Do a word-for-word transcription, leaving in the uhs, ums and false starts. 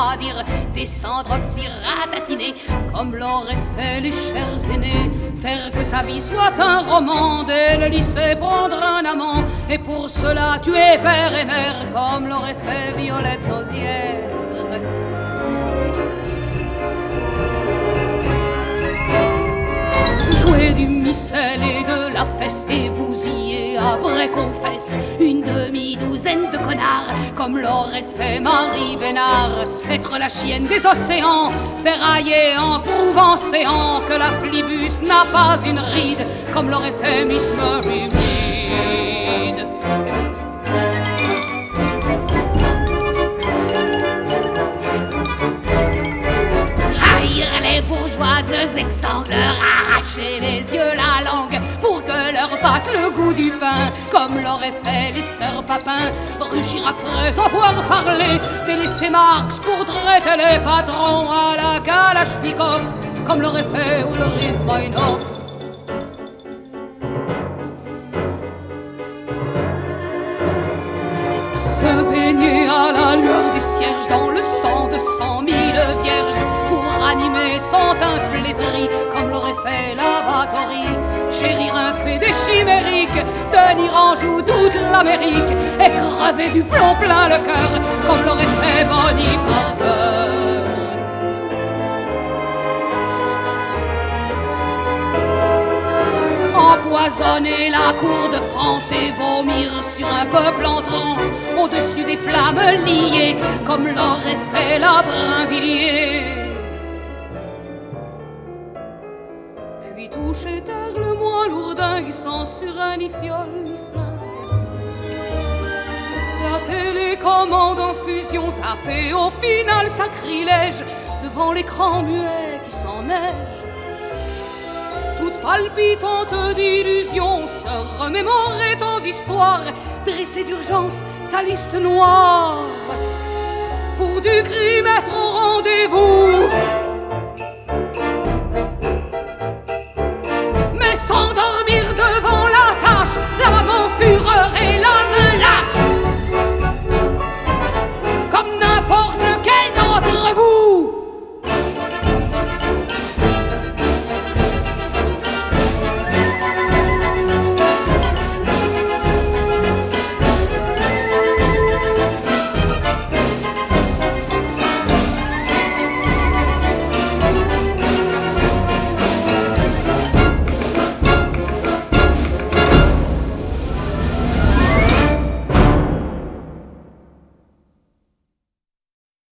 c'est-à-dire des cendroxyratatinés, comme l'auraient fait les chers aînés. Faire que sa vie soit un roman, dès le lycée prendre un amant, et pour cela tuer père et mère, comme l'aurait fait Violette Nozière. Jouer du missel et de la fesse et bousiller après confesse une demi-douzaine de connards, comme l'aurait fait Marie Bénard. Être la chienne des océans, ferrailler en prouvant séant que la flibuste n'a pas une ride, comme l'aurait fait Miss Mary Read. Les bourgeoises exsangleurs, arracher les yeux, la langue, pour que leur passe le goût du pain, comme l'auraient fait les sœurs Papin. Rugir après avoir parlé, délaisser Marx pour traiter les patrons à la Kalachnikov, comme l'aurait fait Ulrich Meinhof. Se baigner à la lueur du cierge dans le sang de cent mille vierges, animer son teint flétri, comme l'aurait fait la batterie. Chérir un pédé chimérique, tenir en joue toute l'Amérique, et crever du plomb plein le cœur, comme l'aurait fait Bonnie Parker. Empoisonner la cour de France et vomir sur un peuple en transe, au-dessus des flammes liées, comme l'aurait fait la Brinvilliers. Puis toucher terre le moins lourdingue sans sur un ni fiole ni flingue. La télécommande en fusion zappée, au final sacrilège, devant l'écran muet qui s'enneige. Toute palpitante d'illusion, se remémorer tant d'histoires, dresser d'urgence sa liste noire, pour du crime être au rendez-vous.